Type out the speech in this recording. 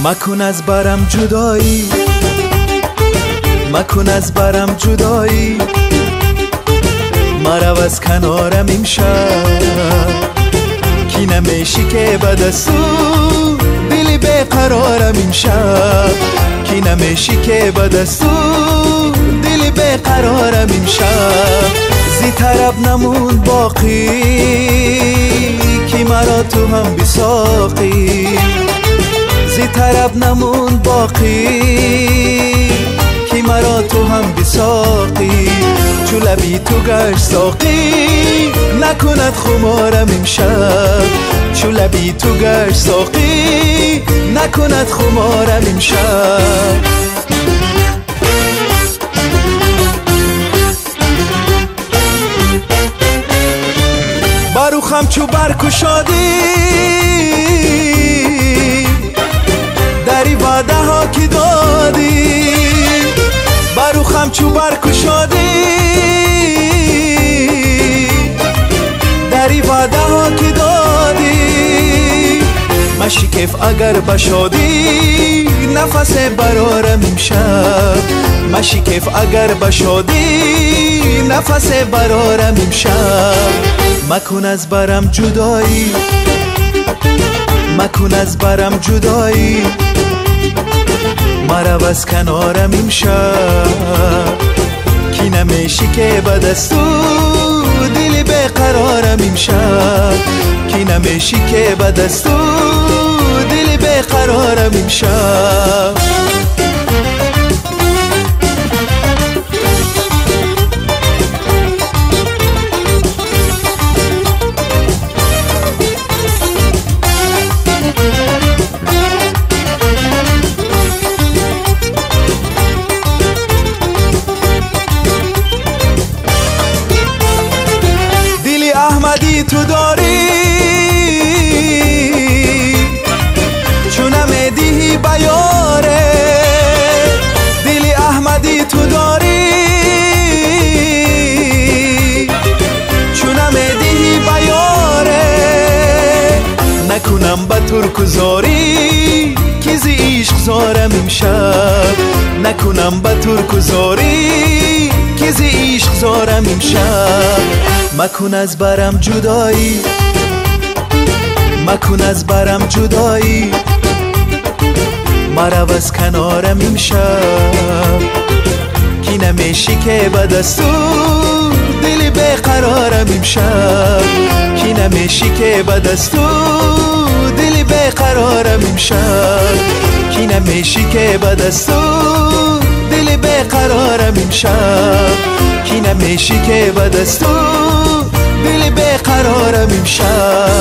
مکن از برم جدایی، مکن از برم جدایی، مرو از کنارم امشب. کی نمیشی که بدستو دلی بیقرارم امشب. کی نمیشی که بدستو دلی بیقرارم امشب. زی طرب نمون باقی کی مرا تو هم بساقی. زی طرب نمون باقی کی مرا تو هم بساقی. چو لبی تو گشت ساقی نکند خمارم امشب. چو لبی تو گشت ساقی نکند خمارم امشب. بروخم چو برکشادی دری وعده ها که دادی. بروخم چو برکشادی دری وعده ها که دادی. مشکف اگر بشادی نفس برارم امشب. مشکف اگر بشادی نفس برارم امشب. مکن از برم جدایی، مکن از برم جدایی، مرو از کنارم امشب. کی نمیشی که بدستو دلی بیقرارم امشب. کی نمیشی که بدستو دلی بیقرارم امشب. احمدی تو داری چون نمیدی بیاره. دلی احمدی تو داری چون نمیدی بیاره. نکنم به ترکزاری که زی عشق زارم امشب. نکنم به ترکزاری که زی عشق زارم امشب. مکن از برم جدایی، مکن از برم جدایی، مرو از کنارم امشب. کی نمیشی که بدستو دلی بیقرارم امشب. کی نمیشی که بدستو دلی بیقرارم امشب. کی نمیشی که بدستو دلی بیقرارم امشب. کی نمیشی که بدستو دلی بیقرارم امشب.